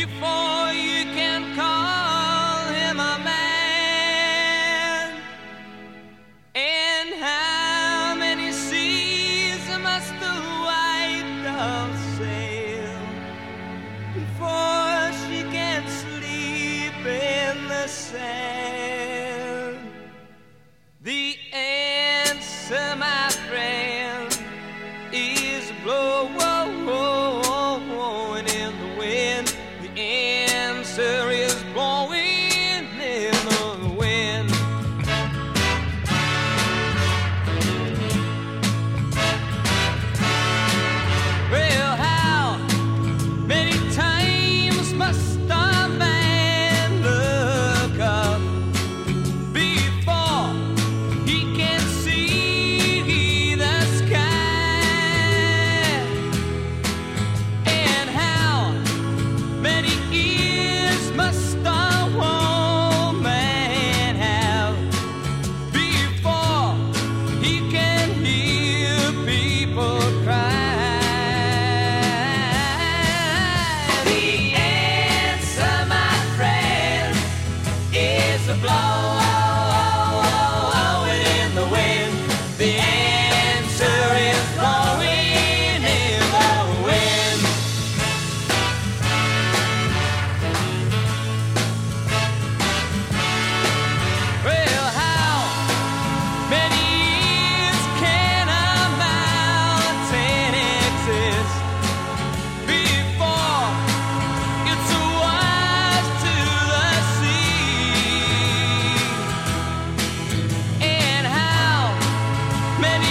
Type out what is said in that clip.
before you can call him a man. And how many seas must the white dove sail before she can sleep in the sand? The answer, my friend, is blowing in the wind. The answer is blowing in the wind. Well, how many times must a man look up before he can see the sky? And how many ears must a woman have before he can hear people cry? The answer, my friend, is a blowing in the wind. The answer is blowing in the wind. Well, how many years can a mountain exist before it's washed to the sea? And how many